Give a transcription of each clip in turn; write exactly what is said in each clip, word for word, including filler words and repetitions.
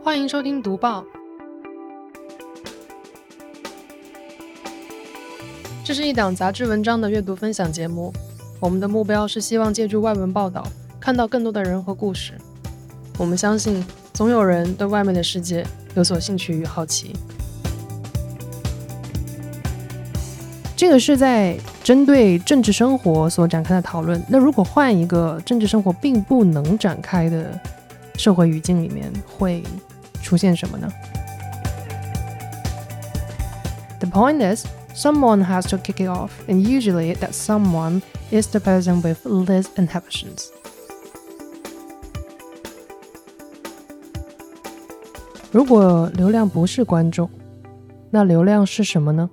欢迎收听读报，这是一档杂志文章的阅读分享节目。我们的目标是希望借助外文报道，看到更多的人和故事。我们相信，总有人对外面的世界有所兴趣与好奇。这个是在针对政治生活所展开的讨论。那如果换一个政治生活并不能展开的社会语境里面，会出现什么呢？ The point is, someone has to kick it off, and usually that someone is the person with least inhibitions. 如果流量不是观众，那流量是什么呢？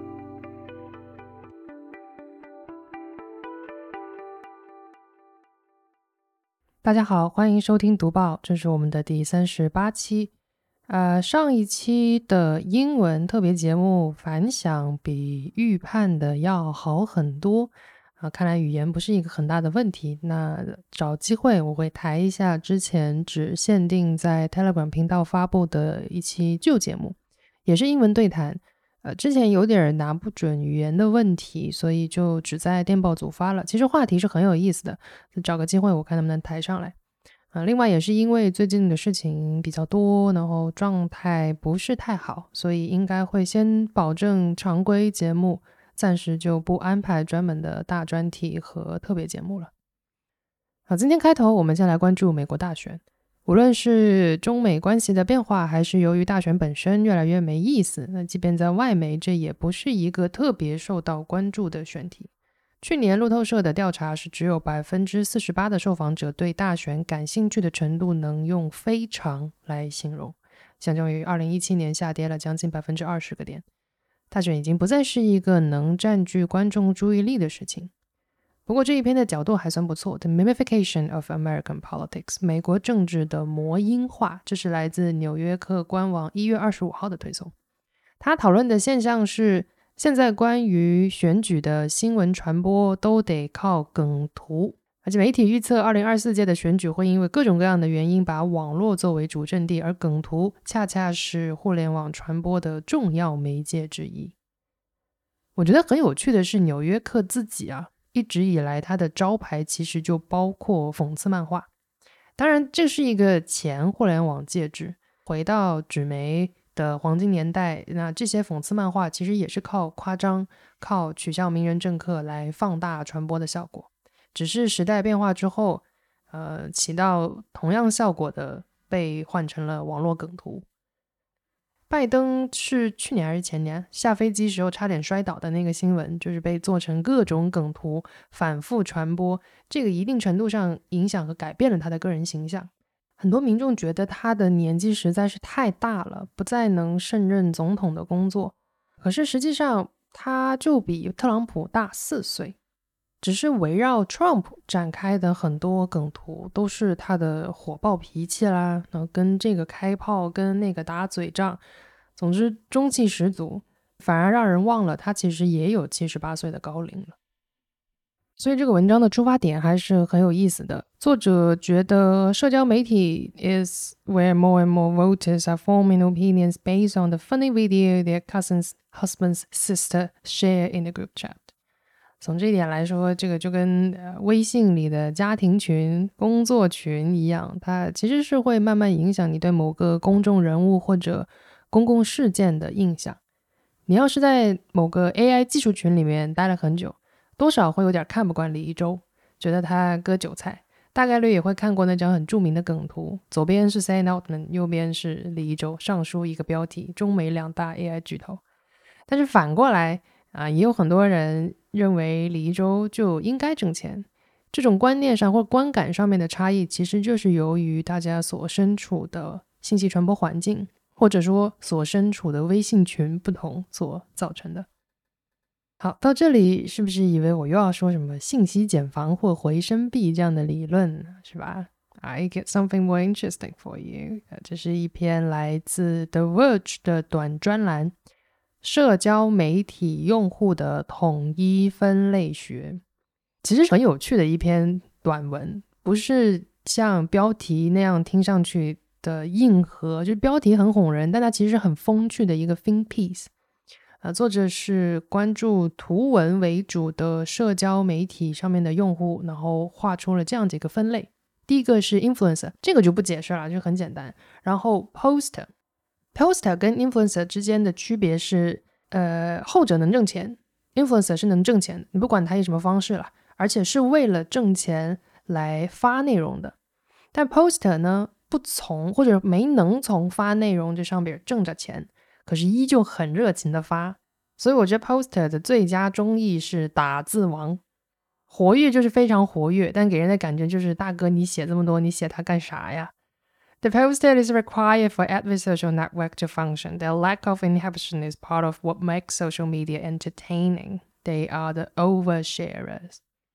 大家好，欢迎收听读报，这是我们的第三十八期。呃，上一期的英文特别节目反响比预判的要好很多啊、呃，看来语言不是一个很大的问题。那找机会我会抬一下之前只限定在 Telegram 频道发布的一期旧节目，也是英文对谈。呃，之前有点拿不准语言的问题，所以就只在电报组发了。其实话题是很有意思的，找个机会我看能不能抬上来。呃，另外也是因为最近的事情比较多，然后状态不是太好，所以应该会先保证常规节目，暂时就不安排专门的大专题和特别节目了。好，今天开头我们先来关注美国大选。无论是中美关系的变化，还是由于大选本身越来越没意思，那即便在外媒，这也不是一个特别受到关注的选题。去年路透社的调查是只有 百分之四十八 的受访者对大选感兴趣的程度能用非常来形容，相较于二零一七年下跌了将近 百分之二十 个点。大选已经不再是一个能占据观众注意力的事情。不过这一篇的角度还算不错， The Mimification of American Politics 美国政治的魔音化，这是来自纽约客官网一月二十五号的推送。他讨论的现象是，现在关于选举的新闻传播都得靠梗图，而且媒体预测二零二四届的选举会因为各种各样的原因把网络作为主阵地，而梗图恰恰是互联网传播的重要媒介之一。我觉得很有趣的是，纽约客自己啊一直以来他的招牌其实就包括讽刺漫画。当然这是一个前互联网介质，回到纸媒的黄金年代，那这些讽刺漫画其实也是靠夸张，靠取笑名人政客来放大传播的效果。只是时代变化之后，呃，起到同样效果的被换成了网络梗图。拜登是去年还是前年下飞机时候差点摔倒的那个新闻，就是被做成各种梗图反复传播，这个一定程度上影响和改变了他的个人形象。很多民众觉得他的年纪实在是太大了，不再能胜任总统的工作。可是实际上他就比特朗普大四岁，只是围绕 Trump 展开的很多梗图都是他的火爆脾气啦，然后跟这个开炮，跟那个打嘴仗，总之中气十足，反而让人忘了他其实也有七十八岁的高龄了。所以这个文章的出发点还是很有意思的。作者觉得社交媒体 is where more and more voters are forming opinions based on the funny video their cousin's husband's sister share in the group chat。 从这一点来说，这个就跟、呃、微信里的家庭群、工作群一样，它其实是会慢慢影响你对某个公众人物或者公共事件的印象。你要是在某个 A I 技术群里面待了很久，多少会有点看不惯李一舟，觉得他割韭菜，大概率也会看过那张很著名的梗图，左边是 Sam Altman， 右边是李一舟，上书一个标题，中美两大 A I 巨头。但是反过来啊，也有很多人认为李一舟就应该挣钱。这种观念上或观感上面的差异，其实就是由于大家所身处的信息传播环境，或者说所身处的微信群不同所造成的。好，到这里是不是以为我又要说什么信息茧房或回声壁这样的理论，是吧？ I get something more interesting for you。 这是一篇来自 The Verge 的短专栏，社交媒体用户的统一分类学。其实很有趣的一篇短文，不是像标题那样听上去的硬核，就是标题很哄人，但它其实是很风趣的一个 think piece。呃，作者是关注图文为主的社交媒体上面的用户，然后画出了这样几个分类。第一个是 influencer， 这个就不解释了，就很简单。然后 poster， poster 跟 influencer 之间的区别是，呃，后者能挣钱， influencer 是能挣钱，你不管他以什么方式了，而且是为了挣钱来发内容的。但 poster 呢，不从或者没能从发内容这上边挣着钱，可是依旧很热情的发。所以我觉得 poster 的最佳中译是打字王。活跃就是非常活跃，但给人的感觉就是大哥你写这么多，你写它干啥呀？ The poster is required for every social network to function. Their lack of inhibition is part of what makes social media entertaining. They are the oversharers.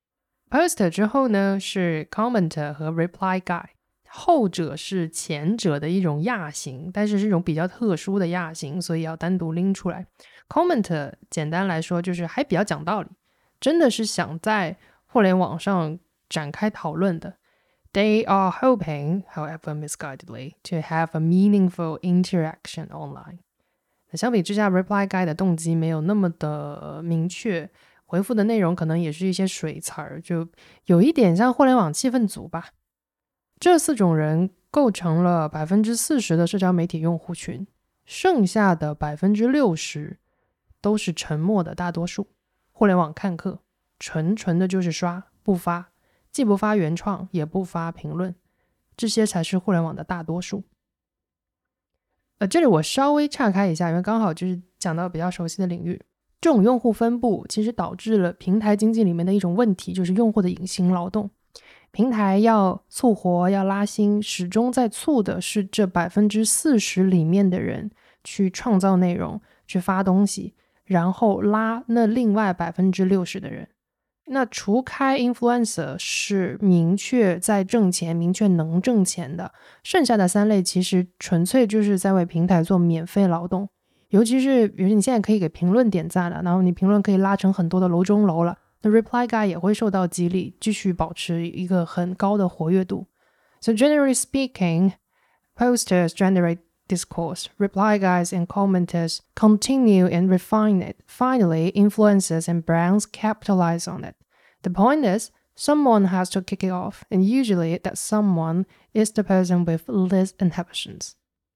Poster 之后呢是 commenter 和 reply guy， 后者是前者的一种亚型，但是是一种比较特殊的亚型，所以要单独拎出来。 commenter 简单来说就是还比较讲道理，真的是想在互联网上展开讨论的。 They are hoping, however misguidedly, to have a meaningful interaction online. 相比之下 reply guy 的动机没有那么的明确，回复的内容可能也是一些水词儿，就有一点像互联网气氛组吧。这四种人构成了 百分之四十 的社交媒体用户群，剩下的 百分之六十 都是沉默的大多数。互联网看客纯纯的就是刷不发，既不发原创也不发评论，这些才是互联网的大多数。呃，这里我稍微岔开一下，因为刚好就是讲到比较熟悉的领域。这种用户分布其实导致了平台经济里面的一种问题，就是用户的隐形劳动。平台要促活要拉新，始终在促的是这 百分之四十 里面的人去创造内容去发东西，然后拉那另外 百分之六十 的人。那除开 influencer 是明确在挣钱明确能挣钱的，剩下的三类其实纯粹就是在为平台做免费劳动。尤其是比如你现在可以给评论点赞了，然后你评论可以拉成很多的楼中楼了，那 reply guy 也会受到激励，继续保持一个很高的活跃度。 So generally speaking, posters generate discourse, reply guys and commenters continue and refine it. Finally, influencers and brands capitalize on it. The point is, someone has to kick it off, and usually that someone is the person with less inhibitions.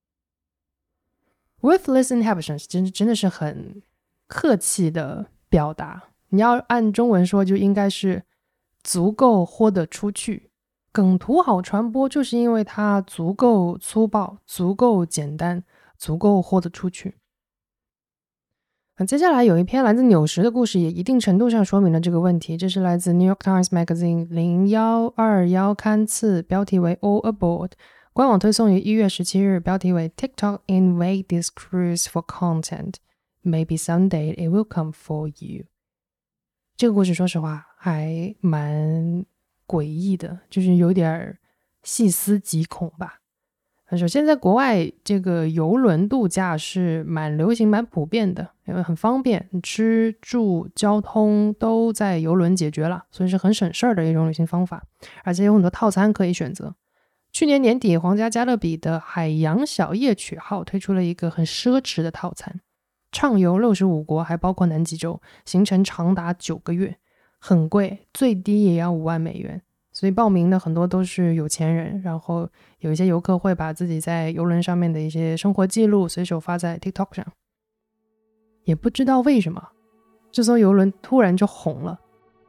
With less inhibitions 真, 真的是很客气的表达，你要按中文说就应该是足够豁得出去。梗图好传播就是因为它足够粗暴，足够简单，足够豁得出去。接下来有一篇来自纽时的故事也一定程度上说明了这个问题，这是来自 New York Times Magazine 零一二一刊次，标题为 All Aboard， 官网推送于一月十七日，标题为 TikTok invade this cruise for content. Maybe someday it will come for you. 这个故事说实话还蛮诡异的，就是有点细思极恐吧。首先在国外这个邮轮度假是蛮流行蛮普遍的，因为很方便，吃住交通都在邮轮解决了，所以是很省事儿的一种旅行方法，而且有很多套餐可以选择。去年年底皇家加勒比的海洋小夜曲号推出了一个很奢侈的套餐，畅游六十五国还包括南极洲，行程长达九个月，很贵，最低也要五万美元。所以报名的很多都是有钱人，然后有一些游客会把自己在邮轮上面的一些生活记录随手发在 TikTok 上。也不知道为什么这艘邮轮突然就红了。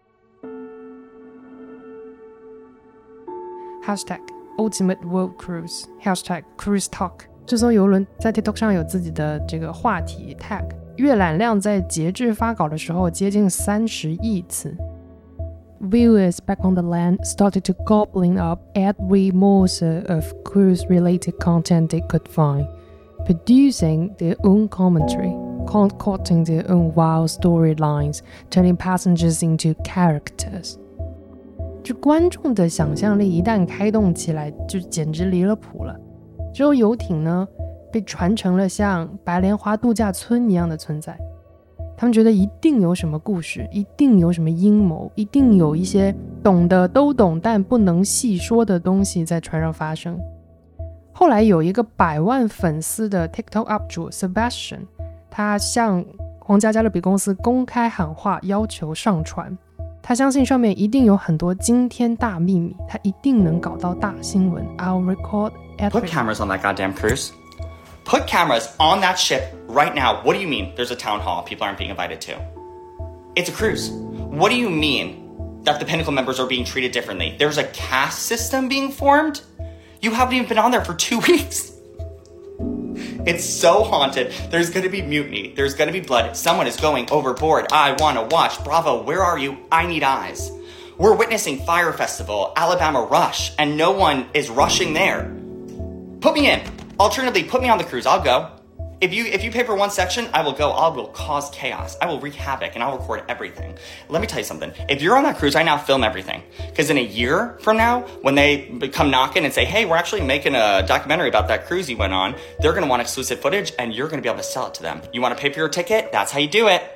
Hashtag Ultimate World Cruise Hashtag Cruise Talk， 这艘邮轮在 TikTok 上有自己的这个话题 tag， 阅览量在截至发稿的时候接近三十亿次。Viewers back on the land started to gobbling up every morsel of cruise-related content they could find, producing their own commentary, concocting their own wild storylines, turning passengers into characters. 就观众的想象力一旦开动起来，就简直离了谱了。这艘游艇呢，被传成了像白莲花度假村一样的存在。他们觉得一定有什么故事，一定有什么阴谋，一定有一些懂的都懂但不能细说的东西在船上发生。 后来有一个百万粉丝的 TikTok up 主 Sebastian， 他向皇家加勒比公司公开喊话，要求上传。他相信上面一定有很多惊天大秘密，他一定能搞到大新闻。 I'll record everything. Put cameras on that goddamn cruise. Put cameras on that ship right now. What do you mean there's a town hall people aren't being invited to? It's a cruise. What do you mean that the Pinnacle members are being treated differently? There's a caste system being formed? You haven't even been on there for two weeks. It's so haunted. There's going to be mutiny. There's going to be blood. Someone is going overboard. I want to watch. Bravo, where are you? I need eyes. We're witnessing Fire Festival, Alabama Rush, and no one is rushing there. Put me in. Alternatively, put me on the cruise. I'll go. If you if you pay for one section, I will go. I will cause chaos. I will wreak havoc, and I'll record everything. Let me tell you something. If you're on that cruise, I now film everything. Because in a year from now, when they come knocking and say, hey, we're actually making a documentary about that cruise you went on, they're going to want exclusive footage, and you're going to be able to sell it to them. You want to pay for your ticket? That's how you do it.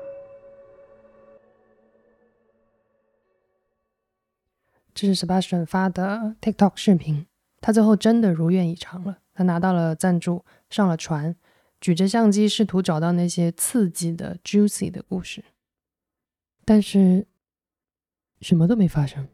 这是 Sebastian 发的 TikTok 视频，他最后真的如愿以偿了，他拿到了赞助，上了船，举着相机试图找到那些刺激的 juicy 的故事，但是什么都没发生。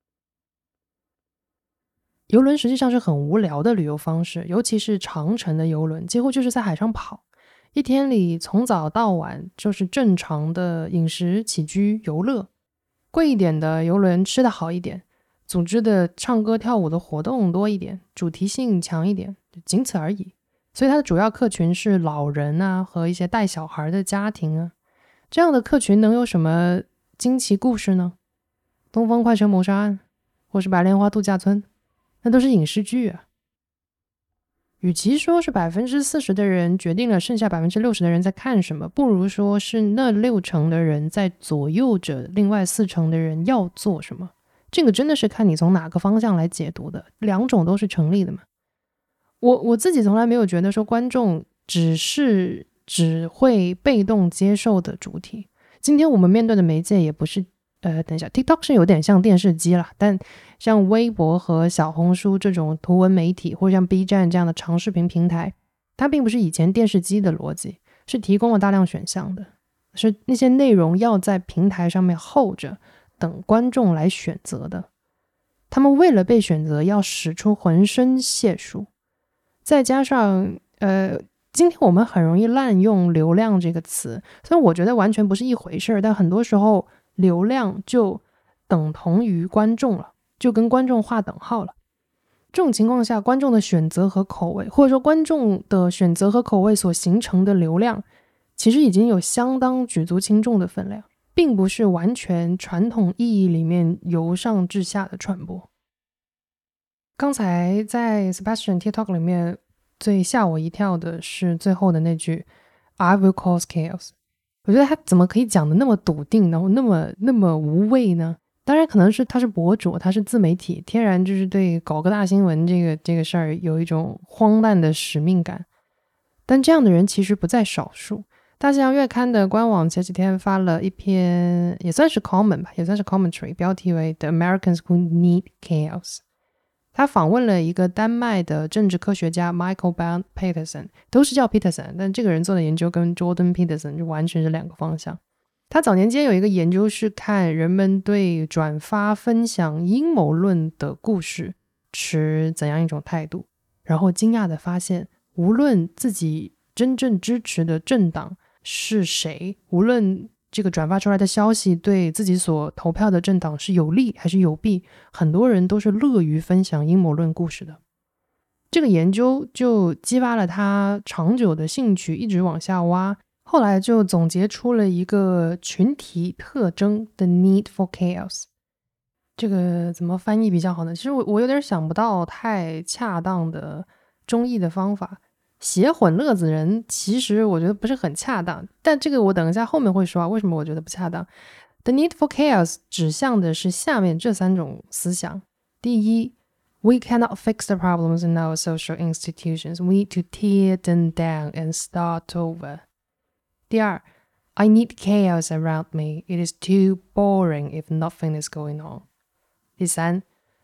邮轮实际上是很无聊的旅游方式，尤其是长程的邮轮，几乎就是在海上跑，一天里从早到晚就是正常的饮食起居游乐，贵一点的邮轮吃得好一点，组织的唱歌跳舞的活动多一点，主题性强一点，仅此而已。所以它的主要客群是老人啊和一些带小孩的家庭啊，这样的客群能有什么惊奇故事呢？东方快车谋杀案或是白莲花度假村，那都是影视剧啊。与其说是 百分之四十 的人决定了剩下 百分之六十 的人在看什么，不如说是那六成的人在左右着另外四成的人要做什么。这个真的是看你从哪个方向来解读的，两种都是成立的嘛。我我自己从来没有觉得说观众只是只会被动接受的主体。今天我们面对的媒介也不是呃，等一下 TikTok 是有点像电视机啦，但像微博和小红书这种图文媒体，或者像 B 站这样的长视频平台，它并不是以前电视机的逻辑，是提供了大量选项的，是那些内容要在平台上面候着等观众来选择的。他们为了被选择要使出浑身解数，再加上呃，今天我们很容易滥用流量这个词，虽然我觉得完全不是一回事，但很多时候流量就等同于观众了，就跟观众划等号了。这种情况下，观众的选择和口味，或者说观众的选择和口味所形成的流量，其实已经有相当举足轻重的分量，并不是完全传统意义里面由上至下的传播。刚才在 Sebastian TikTok 里面最吓我一跳的是最后的那句 I will cause chaos。 我觉得他怎么可以讲的那么笃定，然后那么那么无畏呢？当然可能是他是博主，他是自媒体，天然就是对搞个大新闻这个这个事儿有一种荒诞的使命感，但这样的人其实不在少数。大西洋月刊的官网前几天发了一篇也算是 comment 吧，也算是 commentary， 标题为 The Americans Who Need Chaos。 他访问了一个丹麦的政治科学家 Michael Peterson， 都是叫 Peterson， 但这个人做的研究跟 Jordan Peterson 就完全是两个方向。他早年间有一个研究是看人们对转发分享阴谋论的故事持怎样一种态度，然后惊讶地发现，无论自己真正支持的政党是谁，无论这个转发出来的消息对自己所投票的政党是有利还是有弊，很多人都是乐于分享阴谋论故事的。这个研究就激发了他长久的兴趣，一直往下挖，后来就总结出了一个群体特征 The Need for Chaos。 这个怎么翻译比较好呢？其实 我, 我有点想不到太恰当的中译的方法。写混乐子人其实我觉得不是很恰当，但这个我等一下后面会说啊，为什么我觉得不恰当。 The Need for Chaos 指向的是下面这三种思想。第一， We cannot fix the problems in our social institutions. We need to tear them down and start over. 第二， I need chaos around me. It is too boring if nothing is going on. 第三，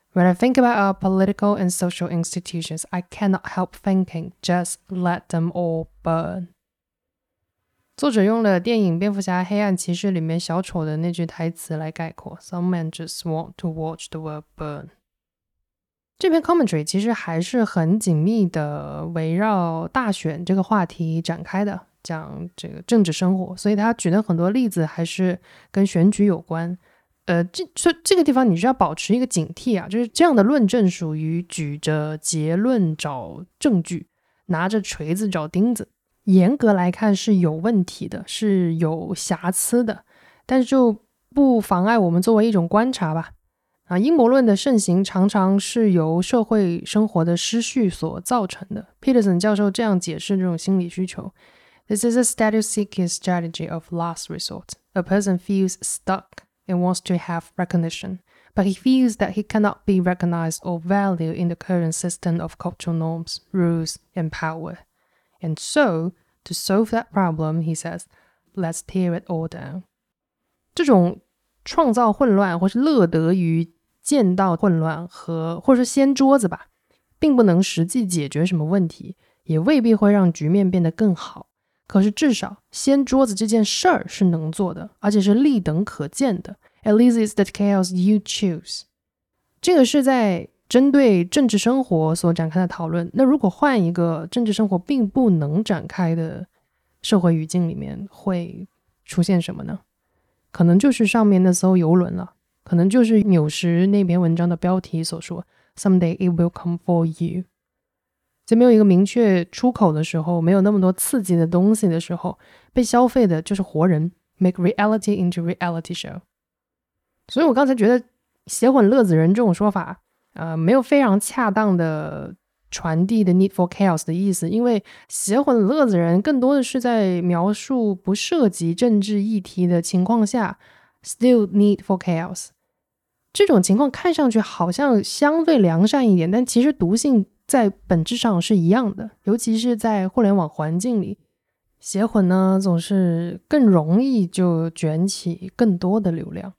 When I think about our political and social institutions, I cannot help thinking, just let them all burn. 作者用了电影《蝙蝠侠：黑暗骑士》里面小丑的那句台词来概括 Some men just want to watch the world burn. 这篇 commentary 其实还是很紧密的围绕大选这个话题展开的，讲这个政治生活，所以他举的很多例子还是跟选举有关。呃，这所以这个地方你是要保持一个警惕啊，就是这样的论证属于举着结论找证据，拿着锤子找钉子，严格来看是有问题的，是有瑕疵的，但是就不妨碍我们作为一种观察吧。啊，阴谋论的盛行常常是由社会生活的失序所造成的。Peterson 教授这样解释这种心理需求。This is a status-seeking strategy of last resort. A person feels stuck.and wants to have recognition, but he feels that he cannot be recognized or valued in the current system of cultural norms, rules, and power. And so, to solve that problem, he says, let's tear it all down. 这种创造混乱或是乐得于见到混乱和或是掀桌子吧，并不能实际解决什么问题，也未必会让局面变得更好。可是至少掀桌子这件事儿是能做的，而且是立等可见的。At least it's the chaos you choose. 这个是在针对政治生活所展开的讨论。那如果换一个政治生活并不能展开的社会语境里面，会出现什么呢？可能就是上面那艘游轮了，可能就是纽时那篇文章的标题所说 Someday it will come for you。在没有一个明确出口的时候，没有那么多刺激的东西的时候，被消费的就是活人 Make reality into reality show。 所以我刚才觉得写混乐子人这种说法呃，没有非常恰当的传递的 need for chaos 的意思，因为写混乐子人更多的是在描述不涉及政治议题的情况下 still need for chaos。 这种情况看上去好像相对良善一点，但其实毒性在本质上是一样的，尤其是在互联网环境里，写混呢总是更容易就卷起更多的流量。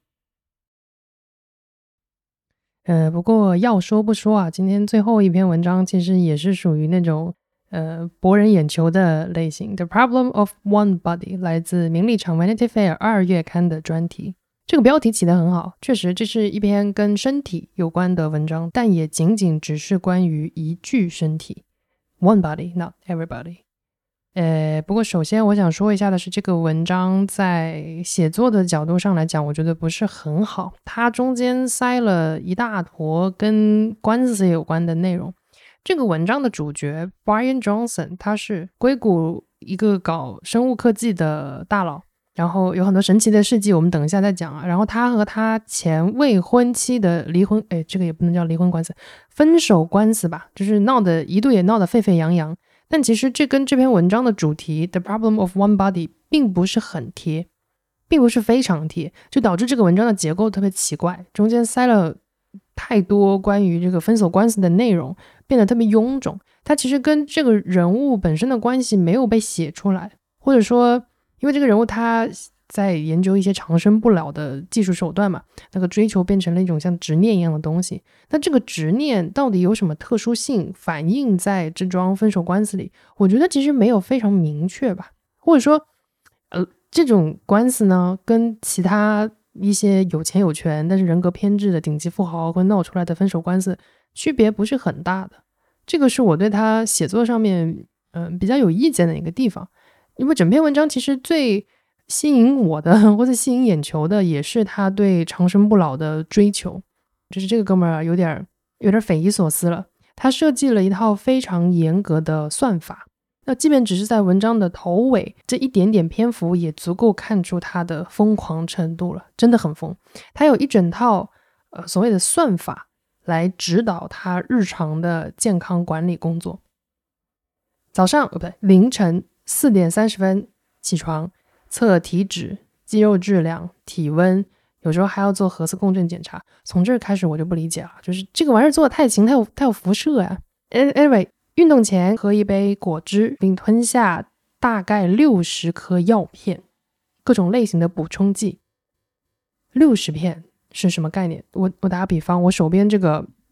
呃，不过要说不说啊，今天最后一篇文章其实也是属于那种呃博人眼球的类型。The Problem of One Body 来自名利场 Vanity Fair 二月刊的专题。这个标题起得很好，确实这是一篇跟身体有关的文章，但也仅仅只是关于一具身体 One body, not everybody。 呃，不过首先我想说一下的是，这个文章在写作的角度上来讲，我觉得不是很好，它中间塞了一大坨跟官司有关的内容。这个文章的主角 Brian Johnson 他是硅谷一个搞生物科技的大佬，然后有很多神奇的事迹，我们等一下再讲啊。然后他和他前未婚妻的离婚，哎，这个也不能叫离婚官司，分手官司吧，就是闹得一度也闹得沸沸扬扬。但其实这跟这篇文章的主题 The Problem of One Body 并不是很贴，并不是非常贴，就导致这个文章的结构特别奇怪，中间塞了太多关于这个分手官司的内容，变得特别臃肿。它其实跟这个人物本身的关系没有被写出来，或者说因为这个人物他在研究一些长生不了的技术手段嘛，那个追求变成了一种像执念一样的东西。那这个执念到底有什么特殊性反映在这桩分手官司里，我觉得其实没有非常明确吧。或者说呃，这种官司呢跟其他一些有钱有权但是人格偏执的顶级富豪会闹出来的分手官司区别不是很大的。这个是我对他写作上面嗯、呃、比较有意见的一个地方。因为整篇文章其实最吸引我的或者吸引眼球的也是他对长生不老的追求，就是这个哥们儿有点有点匪夷所思了。他设计了一套非常严格的算法，那即便只是在文章的头尾这一点点篇幅也足够看出他的疯狂程度了，真的很疯。他有一整套呃所谓的算法来指导他日常的健康管理工作。早上不对凌晨四点三十分起床，测体脂、肌肉质量、体温，有时候还要做核磁共振检查。从这儿开始我就不理解了，就是这个玩意儿做的太勤，它有它有辐射呀。Anyway， 运动前喝一杯果汁，并吞下大概六十颗药片，各种类型的补充剂。六十片是什么概念？我我打个比方，我手边这个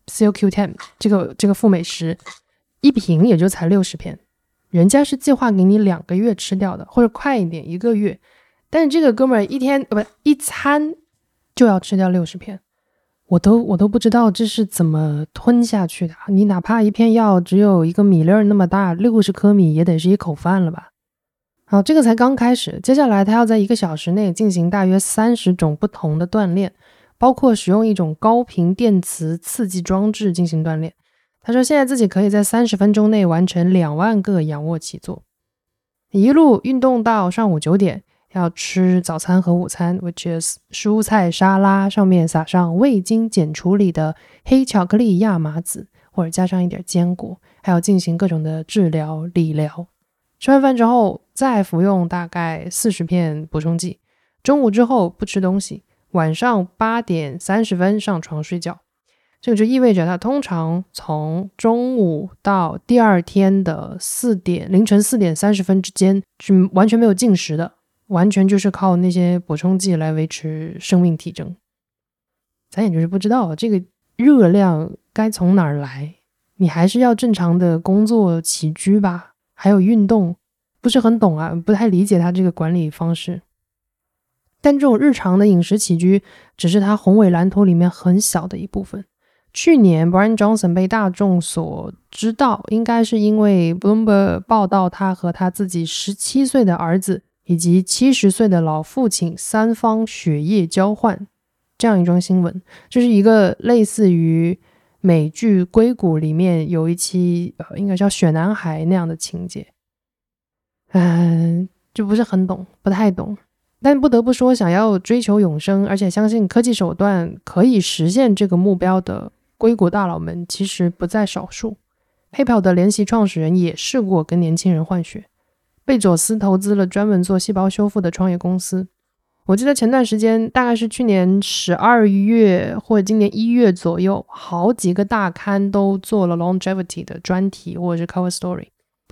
C O Q 十 这个这个富美食一瓶也就才六十片，人家是计划给你两个月吃掉的，或者快一点一个月，但是这个哥们儿一天不一餐就要吃掉六十片，我都我都不知道这是怎么吞下去的。你哪怕一片药只有一个米粒儿那么大，六十颗米也得是一口饭了吧。好，这个才刚开始，接下来他要在一个小时内进行大约三十种不同的锻炼，包括使用一种高频电磁刺激装置进行锻炼。他说现在自己可以在三十分钟内完成两万个仰卧起坐，一路运动到上午九点，要吃早餐和午餐 which is 蔬菜沙拉，上面撒上未经检处理的黑巧克力亚麻籽，或者加上一点坚果，还要进行各种的治疗理疗。吃完饭之后再服用大概四十片补充剂，中午之后不吃东西，晚上八点三十分上床睡觉。这个就意味着他通常从中午到第二天的四点凌晨四点三十分之间是完全没有进食的，完全就是靠那些补充剂来维持生命体征。咱也就是不知道这个热量该从哪儿来，你还是要正常的工作起居吧，还有运动，不是很懂啊，不太理解他这个管理方式。但这种日常的饮食起居只是他宏伟蓝图里面很小的一部分。去年 Brian Johnson 被大众所知道，应该是因为 Bloomberg 报道他和他自己十七岁的儿子以及七十岁的老父亲三方血液交换这样一桩新闻。这是一个类似于美剧《硅谷》里面有一期、呃、应该叫雪男孩那样的情节。嗯、呃，就不是很懂，不太懂。但不得不说，想要追求永生，而且相信科技手段可以实现这个目标的硅谷大佬们其实不在少数。PayPal 的联席创始人也试过跟年轻人换血，贝佐斯投资了专门做细胞修复的创业公司。我记得前段时间，大概是去年十二月或者今年一月左右，好几个大刊都做了 longevity 的专题或者是 cover story。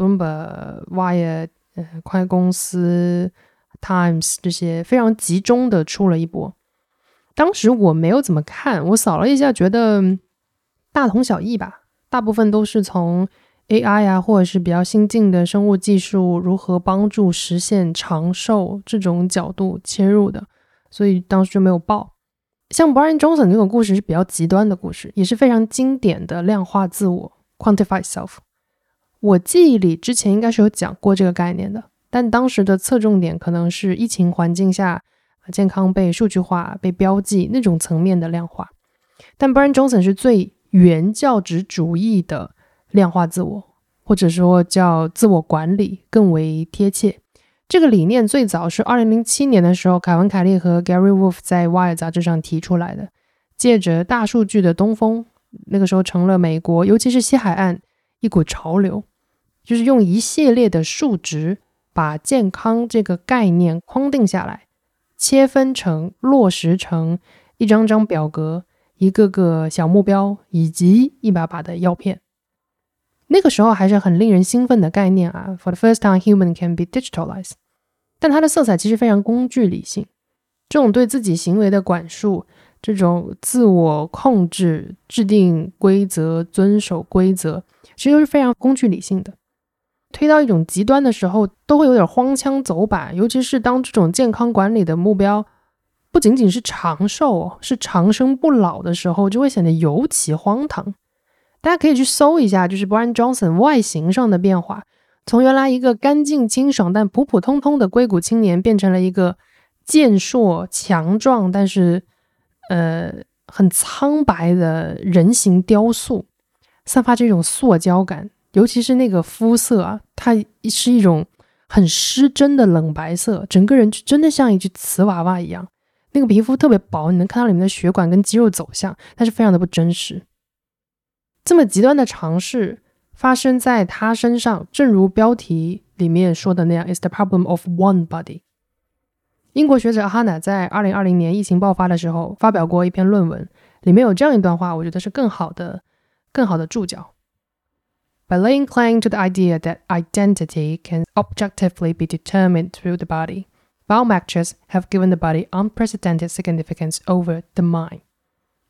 Bloomberg、Wired、呃、快公司、Times 这些非常集中的出了一波。当时我没有怎么看，我扫了一下觉得大同小异吧，大部分都是从 A I 啊，或者是比较新进的生物技术如何帮助实现长寿这种角度切入的，所以当时就没有报。像 Brian Johnson 这种故事是比较极端的故事，也是非常经典的量化自我 quantify self。 我记忆里之前应该是有讲过这个概念的，但当时的侧重点可能是疫情环境下健康被数据化被标记那种层面的量化。但 Brian Johnson 是最原教旨主义的量化自我，或者说叫自我管理更为贴切。这个理念最早是二零零七年的时候，凯文凯利和 Gary Wolf 在 Wired 杂志上提出来的，借着大数据的东风，那个时候成了美国尤其是西海岸一股潮流，就是用一系列的数值把健康这个概念框定下来，切分成落实成一张张表格，一个个小目标，以及一把把的药片。那个时候还是很令人兴奋的概念啊 For the first time human can be digitalized。 但它的色彩其实非常工具理性，这种对自己行为的管束，这种自我控制，制定规则，遵守规则，其实都是非常工具理性的。推到一种极端的时候都会有点荒腔走板，尤其是当这种健康管理的目标不仅仅是长寿，是长生不老的时候，就会显得尤其荒唐。大家可以去搜一下，就是 Brian Johnson 外形上的变化，从原来一个干净清爽但普普通通的硅谷青年，变成了一个健硕强壮但是呃很苍白的人形雕塑，散发这种塑胶感，尤其是那个肤色啊，它是一种很失真的冷白色，整个人就真的像一具瓷娃娃一样。那个皮肤特别薄，你能看到里面的血管跟肌肉走向，但是非常的不真实。这么极端的尝试发生在他身上，正如标题里面说的那样 It's the problem of one body。 英国学者哈娜在二零二零年疫情爆发的时候发表过一篇论文，里面有这样一段话，我觉得是更好的更好的注脚。By laying claim to the idea that identity can objectively be determined through the body, biometrics have given the body unprecedented significance over the mind.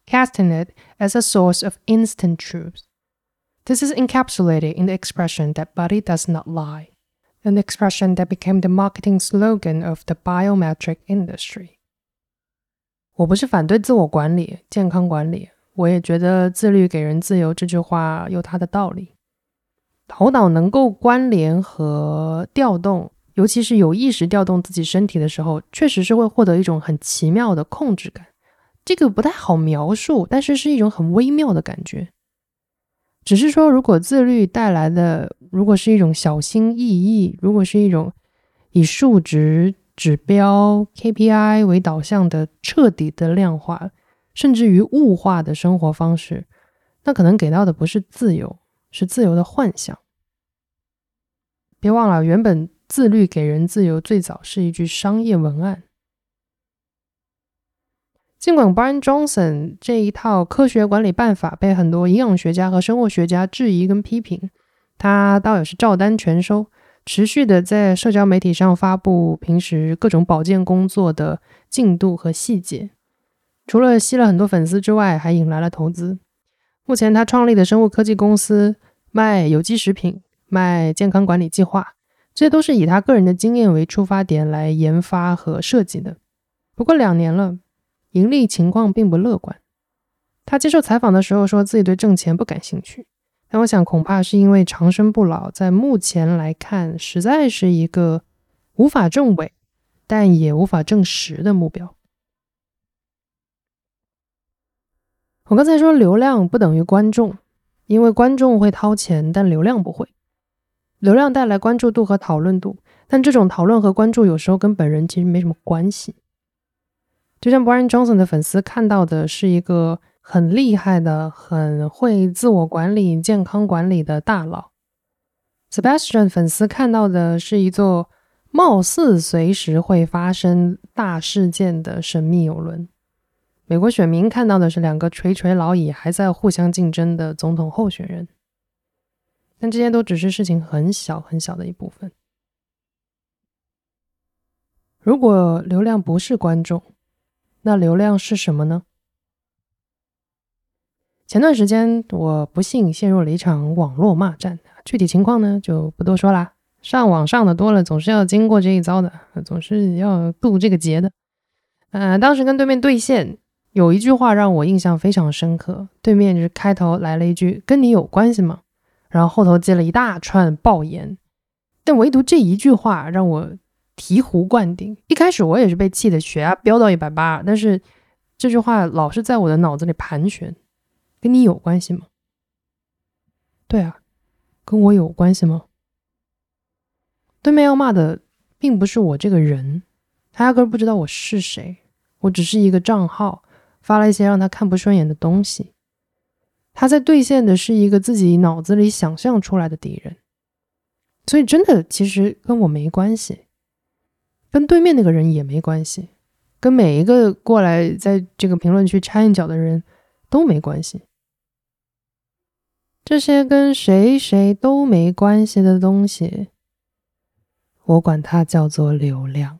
casting it as a source of instant truth. This is encapsulated in the expression that body does not lie, an expression that became the marketing slogan of the biometric industry. 我不是反对自我管理、健康管理，我也觉得自律给人自由这句话有它的道理。头脑能够关联和调动，尤其是有意识调动自己身体的时候，确实是会获得一种很奇妙的控制感。这个不太好描述，但是是一种很微妙的感觉。只是说，如果自律带来的，如果是一种小心翼翼，如果是一种以数值、指标、K P I 为导向的彻底的量化，甚至于物化的生活方式，那可能给到的不是自由，是自由的幻想。别忘了，原本自律给人自由最早是一句商业文案。尽管 Brian Johnson 这一套科学管理办法被很多营养学家和生物学家质疑跟批评，他倒也是照单全收，持续的在社交媒体上发布平时各种保健工作的进度和细节。除了吸了很多粉丝之外，还引来了投资。目前他创立的生物科技公司卖有机食品，卖健康管理计划，这些都是以他个人的经验为出发点来研发和设计的。不过两年了，盈利情况并不乐观。他接受采访的时候说自己对挣钱不感兴趣，但我想恐怕是因为长生不老在目前来看实在是一个无法证伪但也无法证实的目标。我刚才说流量不等于观众，因为观众会掏钱，但流量不会。流量带来关注度和讨论度，但这种讨论和关注有时候跟本人其实没什么关系。就像 Brian Johnson 的粉丝看到的是一个很厉害的、很会自我管理、健康管理的大佬， Sebastian 粉丝看到的是一座貌似随时会发生大事件的神秘邮轮，美国选民看到的是两个垂垂老矣还在互相竞争的总统候选人。但这些都只是事情很小很小的一部分。如果流量不是观众，那流量是什么呢？前段时间我不幸陷入了一场网络骂战，具体情况呢就不多说啦，上网上的多了总是要经过这一遭的，总是要渡这个劫的。呃，当时跟对面对线有一句话让我印象非常深刻，对面就是开头来了一句跟你有关系吗？然后后头接了一大串爆言，但唯独这一句话让我醍醐灌顶。一开始我也是被气的血压飙到一百八十，但是这句话老是在我的脑子里盘旋，跟你有关系吗？对啊，跟我有关系吗？对面要骂的并不是我这个人，他压根不知道我是谁，我只是一个账号，发了一些让他看不顺眼的东西。他在兑现的是一个自己脑子里想象出来的敌人，所以真的其实跟我没关系，跟对面那个人也没关系，跟每一个过来在这个评论区掺一脚的人都没关系。这些跟谁谁都没关系的东西，我管它叫做流量。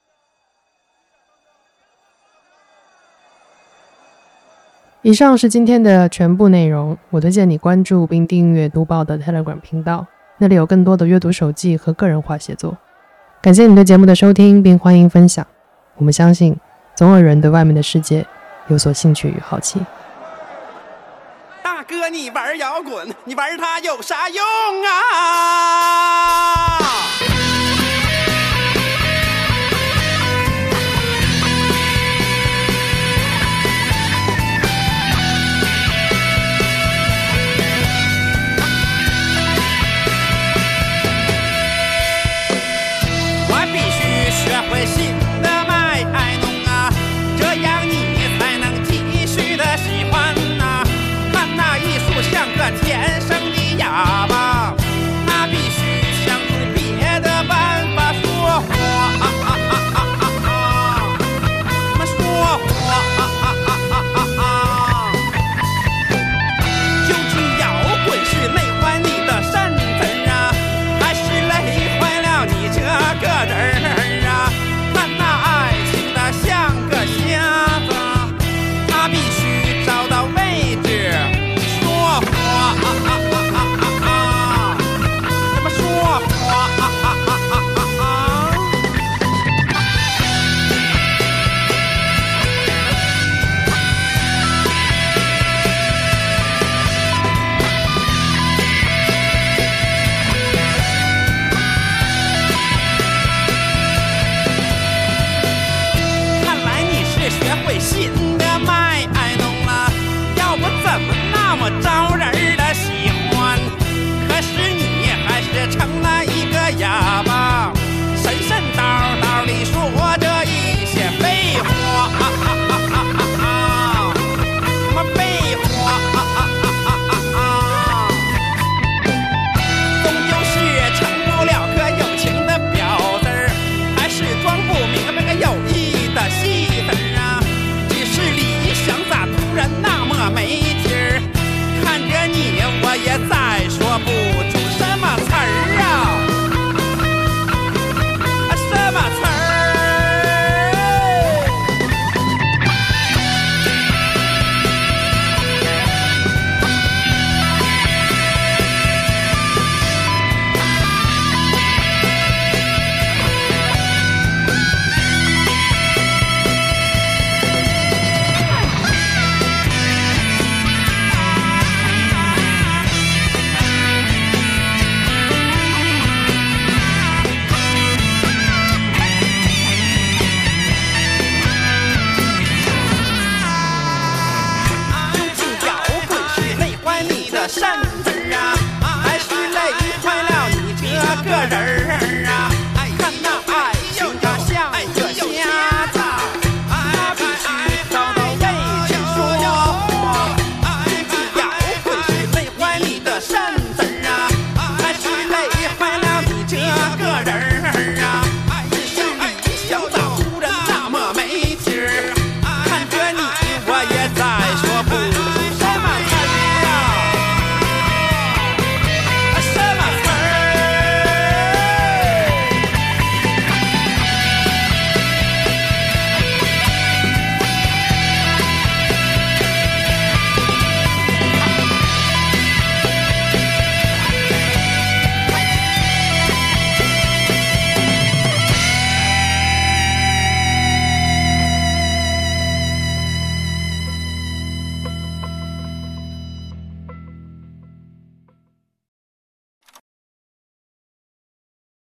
以上是今天的全部内容，我推荐你关注并订阅读报的 Telegram 频道，那里有更多的阅读手记和个人化写作。感谢你对节目的收听，并欢迎分享。我们相信总有人对外面的世界有所兴趣与好奇。 大哥，你玩摇滚，你玩它有啥用啊？